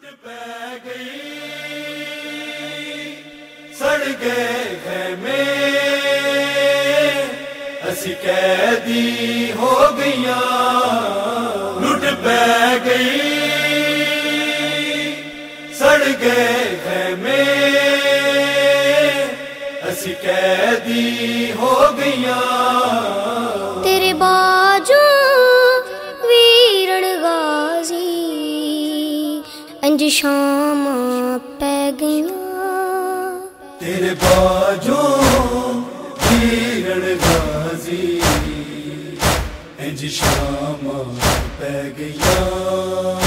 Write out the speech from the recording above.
पै गई सड़ गए खैमे असी कैदी हो गईया लुट पै गई सड़ गए खैमे असी कैदी हो गईया तेरे बाजू वीरण गाजी अंज शाम पै गईया तेरे बाजू वीरण गाजी इंज शाम पै गईया।